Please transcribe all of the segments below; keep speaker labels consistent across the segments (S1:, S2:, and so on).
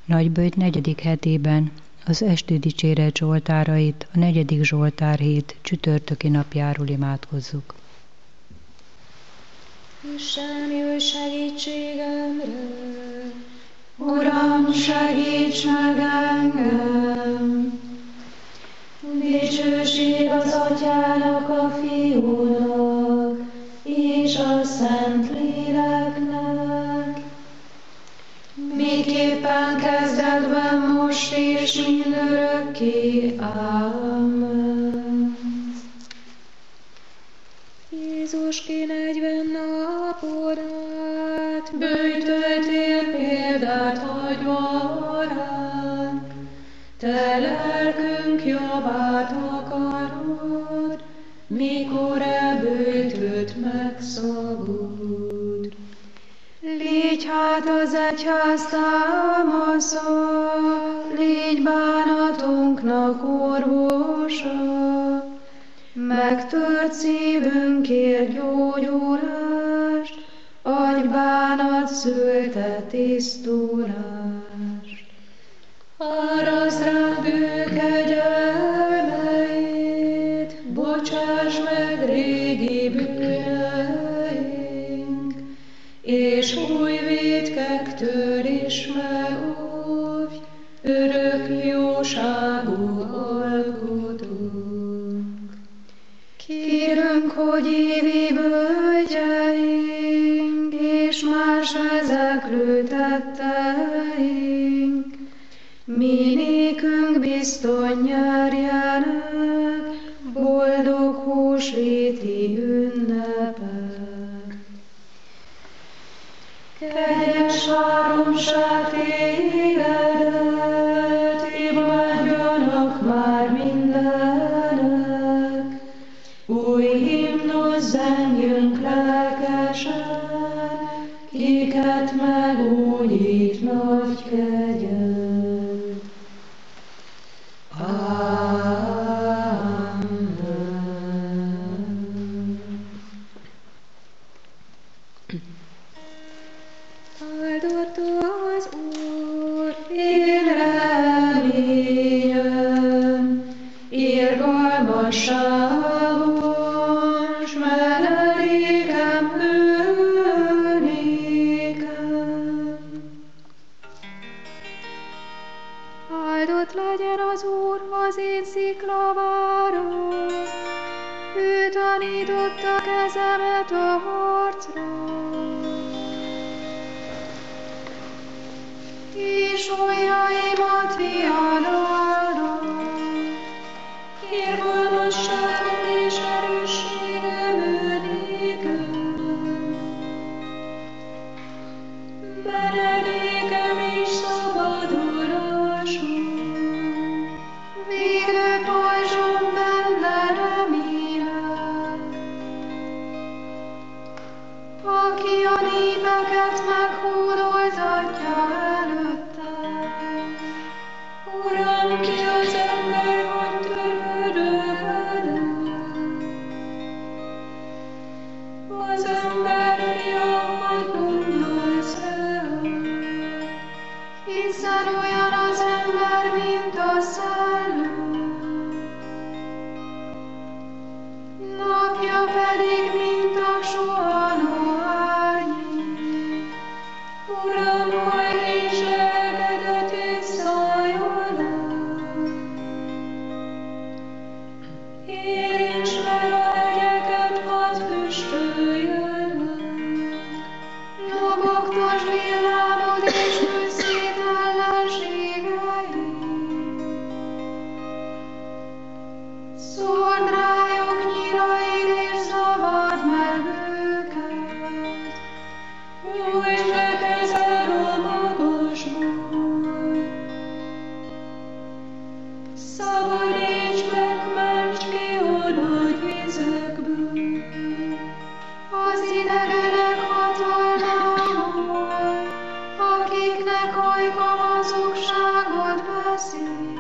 S1: Nagyböjt 4. hetében az esti dicséret zsoltárait a 4. Zsoltárhét csütörtöki napjáról imádkozzuk.
S2: Isten, jöjj segítségemre! Uram, segíts meg engem! Dicsőség az Atyának, a Fiúnak, és a Szent Léleknek, miképpen kezdetben, most és mindörökké. Ámen. Jézus ki 40 napon át bűjtöltél példát hagyva ránk, te lelkünk javát akarod, mikor elbűjtött megszabod. Légy hát az egyház támasza, légy bánatunknak orvosa, megtört szívünkért gyógyulást, adj bánat szülte tisztulást. Árazd ránk bűnkegyelmeit, bocsáss meg régi bűneink, és új vétkektől is megóvj, örök jóságú alkotónk. Kérünk, hogy évi bölgyeink, és más vezeklő tetteink, mi nékünk bizton nyerjenek boldog húsvéti ünnepek. Kegyes háromság tégedet, imádjanak már mindenek, új himnusz zengjünk lelkesen, kiket megújít nagy kegyed. Áldott az Úr, én reményem, irgalmasságos menedékem ő nékem. Áldott legyen az Úr, az én sziklavárom, ő tanította kezemet a harcra, és ujjaimat viadalnak. Irgalmasságom és erősségem ő nékem, menedékem és szabadulásom, védő pajzsom benne remélek, aki a népeket meghódoltatja előttem. Uram, ki az ember, hogy törődöl velem? Az ember fia, hogy gondolsz rám, hiszen olyan az ember, mint a szellő, napja pedig, mint a suhanó árnyék. Uram, hajt és lelkedet és szálljon át, érints meg a hegyeket, hadd füstöljenek, lobogtasd villámod és fűzd szét ellenségeid. Szórd rájuk nyíraid és zavard meg őket, nyújtsd be kezed a magasból. Szabadíts meg, mentsd ki a nagy vizekből, az idegenek hatalmából, akiknek ajka hazugságot beszél,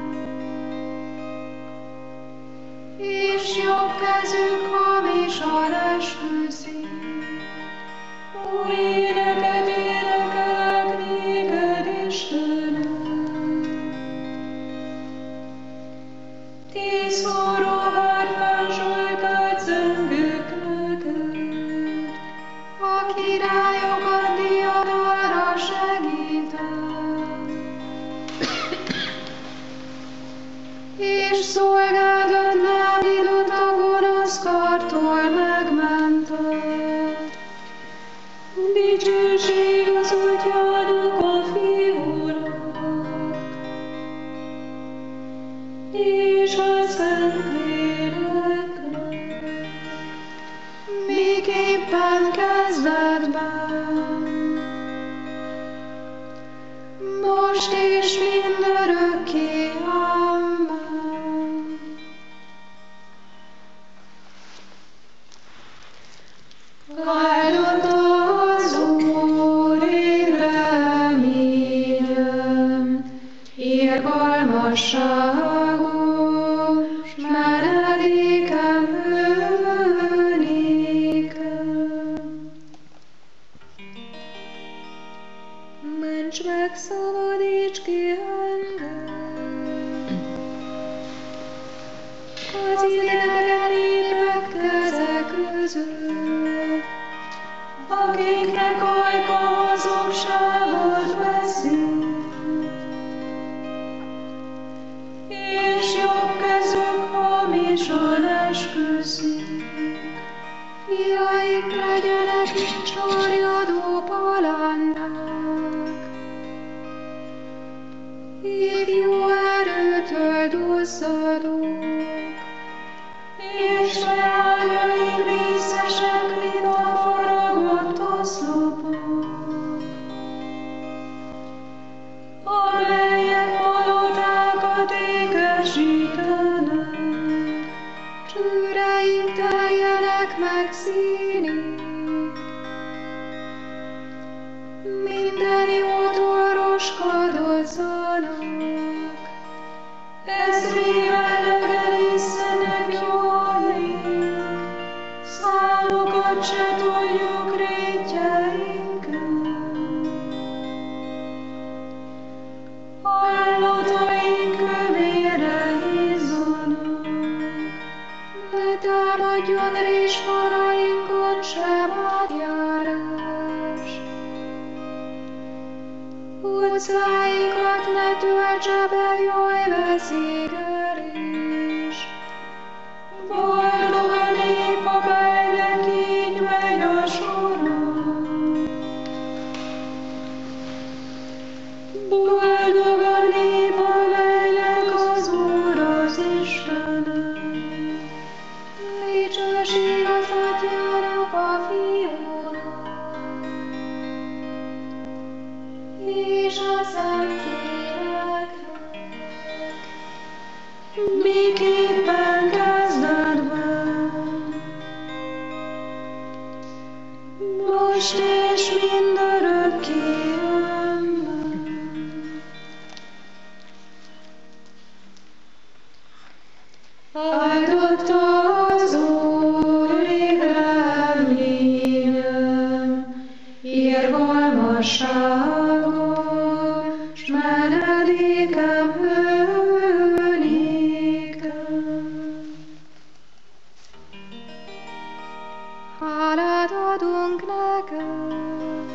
S2: és jobb kezük hamisan esküszik. Új éneket énekelek néked, Istenem, most és mindörökké. Amen. Áldott az Úr, én reményem, irgalmasságos menedékem ő nékem. Ments meg, szabadíts ki engem az idegen népek keze között, akiknek ajka hazugságot veszik, és jobb kezük hamisan esküszik. Fiaik legyenek csorjadó palándák, ifjú erőtől duzzadók, és leányaik díszesek, mint a faragott oszlopok, amelyek palotákat ékesítenek, csőreik teljenek meg színig. Minden jótól roskadozzanak, ezrével legelészenek jólni, számokat se tudjuk rétjeinkkel. Hallataink kövére izzanak, ne támadjon rizsfalainkon sem átjárás. Utcáinkat ne töltse be jaj vezégelés. Boldog a nép, amelynek így megy a sora. Boldog a nép, amelynek az Úr az Istene. Dicsőség az Atyának, a Fiúnak és a Szentléleknek, miképpen kezdetben, most és mindörökké. Amen. Áldott az Úr, én reményem, irgalmasságos menedékem ő nékem. Hálát adunk neked,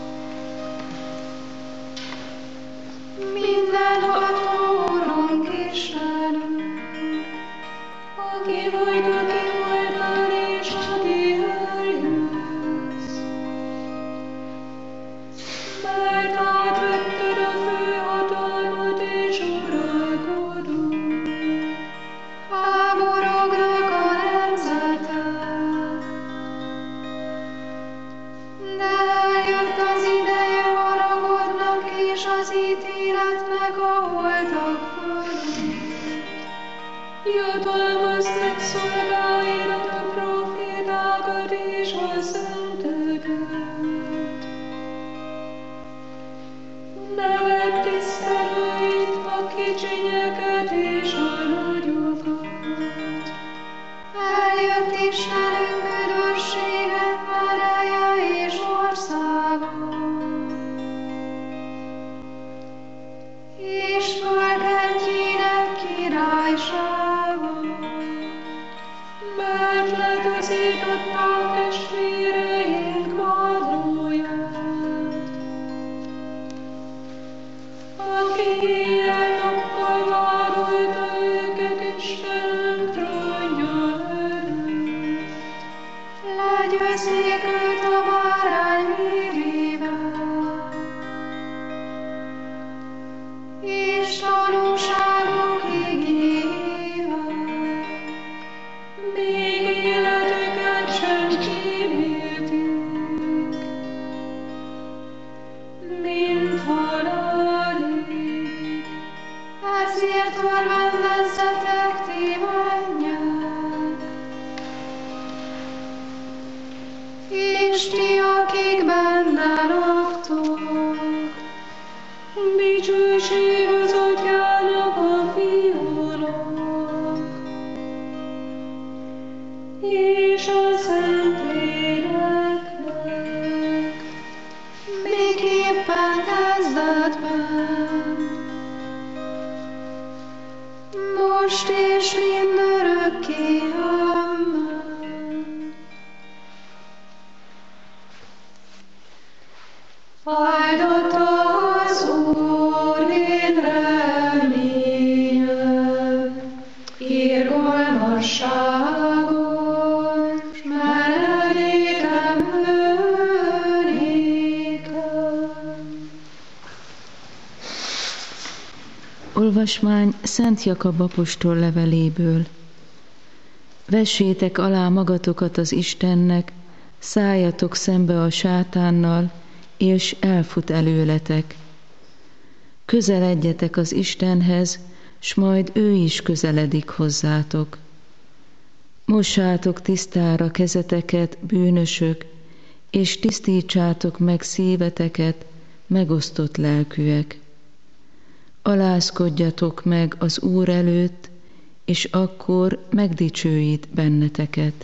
S2: mindenható Urunk Istenünk, aki vagy, aki voltál, és aki eljössz. Mert átvetted a főhatalmat és uralkodót, háborognak a nemzetek. De eljött az ideje haragodnak, és az ítéletnek a holtak fölött. Jutalmaztak szolgáidat, a profétákat és a szenteket. Neved tisztelőit, a kicsinyeket és a nagyokat. Eljött Istenünk üdvössége, ereje és országa. És fölkentjének királysága, mert letaszította a testvéreink madróját, aki éjjel-nappal vádolta őket Istenünk trónja előtt. Legyőzték őt a bárány vérével, és tanúságuk igével, még életüket sem kímélték, mint halálig. és ti, akik benne laktok. Dicsőség az Atyának, a Fiúnak, és a Szentléleknek, miképpen kezdetben, most és mindörökké. Amen. Áldott az Úr, én reményem, irgalmasságon, s menedékem őnékem.
S3: Olvasmány Szent Jakab apostol leveléből. Vessétek alá magatokat az Istennek, szálljatok szembe a sátánnal, és elfut előletek. Közeledjetek az Istenhez, s majd ő is közeledik hozzátok. Mossátok tisztára kezeteket, bűnösök, és tisztítsátok meg szíveteket, megosztott lelkűek. Alázkodjatok meg az Úr előtt, és akkor megdicsőít benneteket.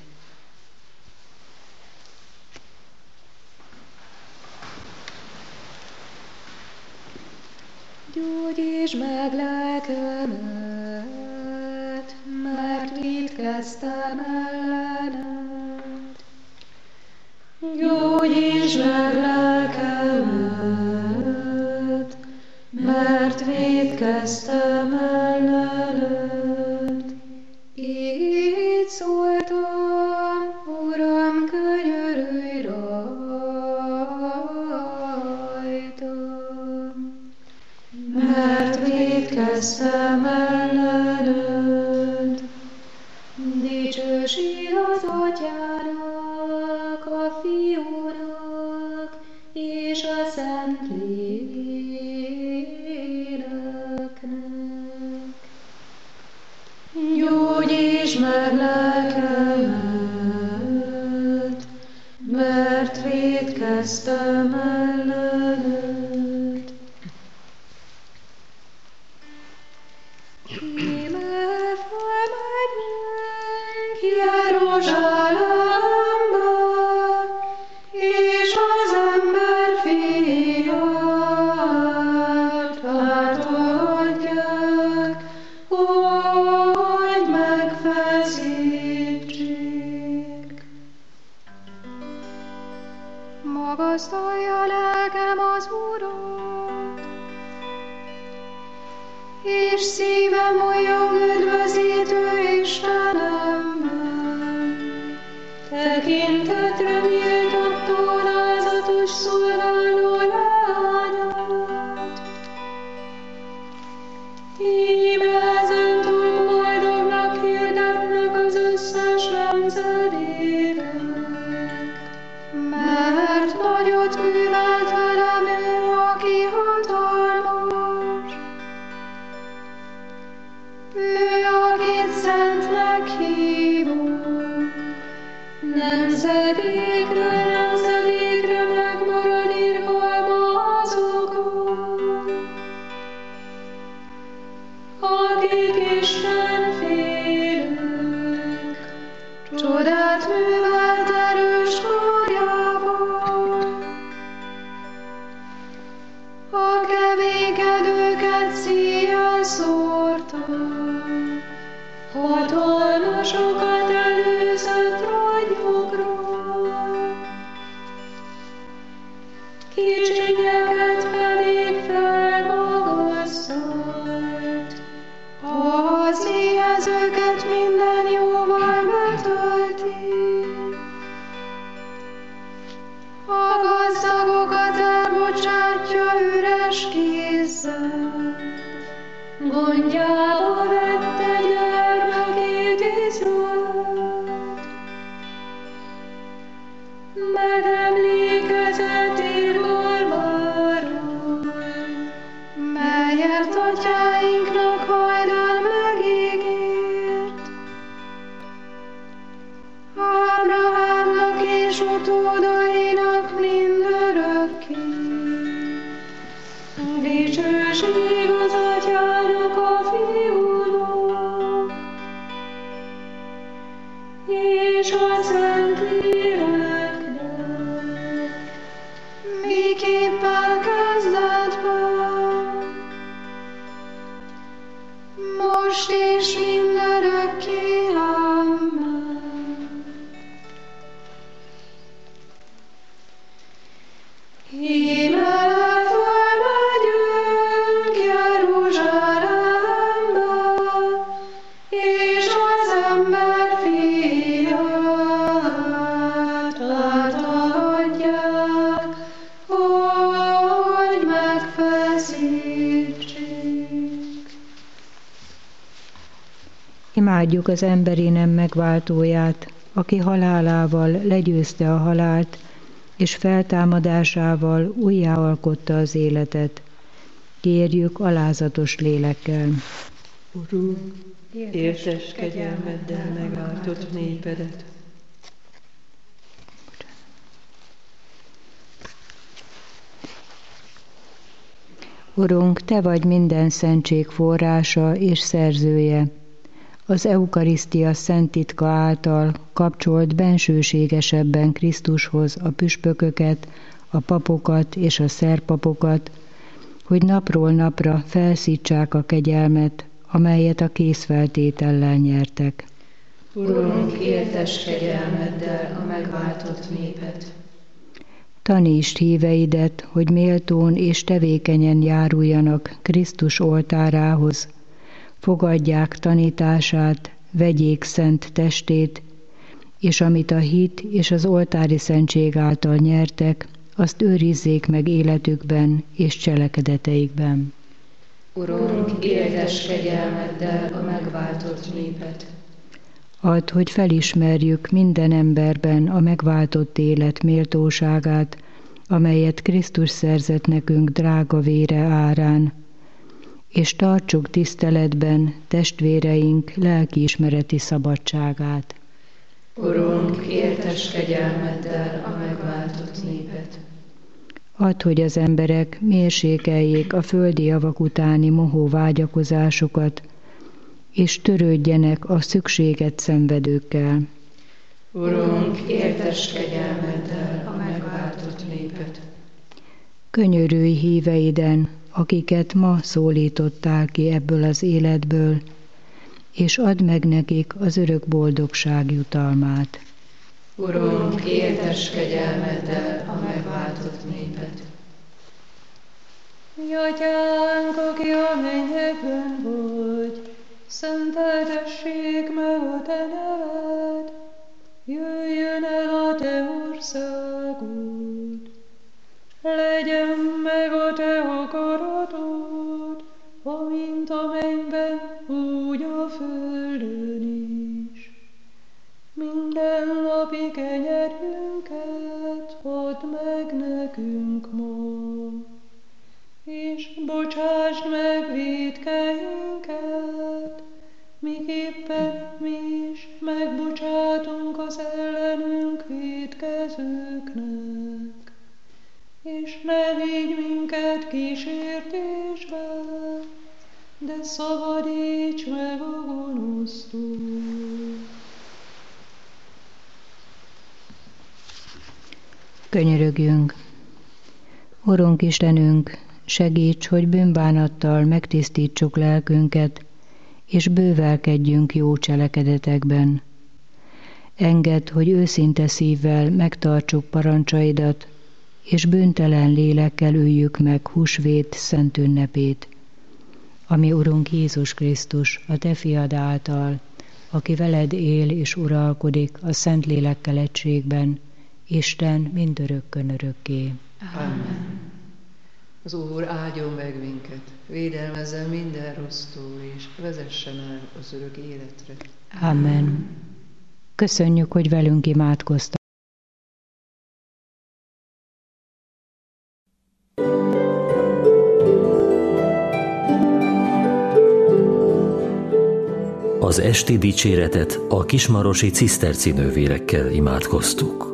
S2: Gyógyítsd meg lelkemet, mert vétkeztem ellened. Gyógyítsd meg lelkemet, mert vétkeztem ellened. Így szóltam, Uram, könyörülj rajtam, mert vétkeztem ellened. Dicsőség az Atyának, a Fiúnak, és a Szentléleknek. Gyógyítsd meg lelkemet, mert vétkeztem ellened. Íme felmegyünk Jeruzsálembe, és az emberfiát átadják, hogy megfeszítsék. Magasztalja lelkem az Urat, és szívem újjong üdvözítő Istenemben. Tekintetre méltató lázatos szolgáló lányát. Íme ezentúl boldognak hirdetnek az összes nemzedékek, mert nagyot művelt velem ő, aki hatalmas. Ő, akit szentnek hívunk, nemzedékre, nemzedékre megmarad irgalma azokon, akik Isten félők, csodát művelt erős karjával. A kevékedőket szíjjal szórta, hatalmasokat előzött rongyokról, kicsinyeket pedig felmagasztalt, az éhezőket minden jóval betölti, a gazdagokat elbocsátja üres kézzel, gondjába vette gyermekét Izraelt. Megemlékezett irgalmáról, melyet atyáinknak hajdan megígért. Ábrahámnak és utódainak Dicsőség az Atyának, a Fiúnak, és a Szentléleknek, miképpen kezdetben, most és mindörökké. Amen. Hímelet fölmegyünk Jeruzsálembe, és az ember fiát átadják, hogy megfeszítsék.
S1: Imádjuk az emberi nem megváltóját, aki halálával legyőzte a halált, és feltámadásával újjáalkotta az életet. Kérjük alázatos lélekkel.
S3: Urunk, értes kegyelmeddel megváltott népedet.
S1: Urunk, Te vagy minden szentség forrása és szerzője. Az eukarisztia szent titka által kapcsolt bensőségesebben Krisztushoz a püspököket, a papokat és a szerpapokat, hogy napról napra felszítsák a kegyelmet, amelyet a készfeltétellel nyertek.
S3: Urunk, értes kegyelmeddel a megváltott népet.
S1: Tanítsd híveidet, hogy méltón és tevékenyen járuljanak Krisztus oltárához, fogadják tanítását, vegyék szent testét, és amit a hit és az oltári szentség által nyertek, azt őrizzék meg életükben és cselekedeteikben.
S3: Urunk, értes kegyelmeddel a megváltott népet.
S1: Add, hogy felismerjük minden emberben a megváltott élet méltóságát, amelyet Krisztus szerzett nekünk drága vére árán, és tartsuk tiszteletben testvéreink lelkiismereti szabadságát.
S3: Urunk, értes kegyelmeddel a megváltott népet.
S1: Add, hogy az emberek mérsékeljék a földi javak utáni mohó vágyakozásokat, és törődjenek a szükséget szenvedőkkel.
S3: Urunk, értes kegyelmeddel a megváltott népet.
S1: Könyörülj híveiden, akiket ma szólítottál ki ebből az életből, és add meg nekik az örök boldogság jutalmát.
S3: Urunk, értes kegyelmeddel a megváltott népet.
S2: Mi Atyánk, aki a mennyekben vagy, szenteltessék meg a Te neved, jöjjön el a Te országod, legyen meg a Te akaratod, amint a mennyben, úgy a földön is. Mindennapi kenyerünket add meg nekünk ma, és bocsásd meg vétkeinket, miképpen mi is megbocsátunk az ellenünk vétkezőknek. És ne vigy minket kísértésbe, de szabadíts meg a gonosztól.
S1: Könyörögjünk! Urunk Istenünk, segíts, hogy bűnbánattal megtisztítsuk lelkünket, és bővelkedjünk jó cselekedetekben. Engedd, hogy őszinte szívvel megtartsuk parancsaidat, és bűntelen lélekkel üljük meg húsvét szent ünnepét, ami Urunk Jézus Krisztus, a Te fiad által, aki veled él és uralkodik a szent lélekkel egységben, Isten mindörökkön örökké.
S3: Amen. Az Úr áldjon meg minket, védelmezzen minden rossztól, és vezessen el az örök életre.
S1: Amen. Köszönjük, hogy velünk imádkoztak.
S4: Az esti dicséretet a kismarosi ciszterci nővérekkel imádkoztuk.